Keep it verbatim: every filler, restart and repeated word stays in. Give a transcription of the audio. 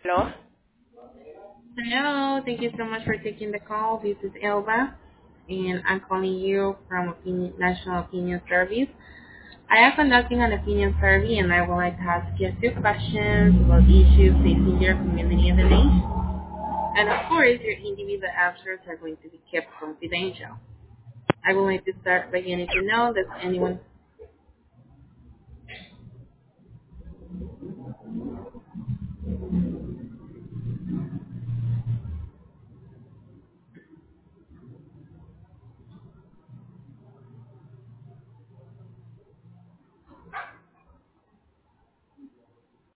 Hello? Hello, thank you so much for taking the call. This is Elba, and I'm calling you from Opinion, National Opinion Service. I am conducting an opinion survey, and I would like to ask you a few questions about issues facing your community and the nation. And of course, your individual answers are going to be kept confidential. I would like to start by getting to know that anyone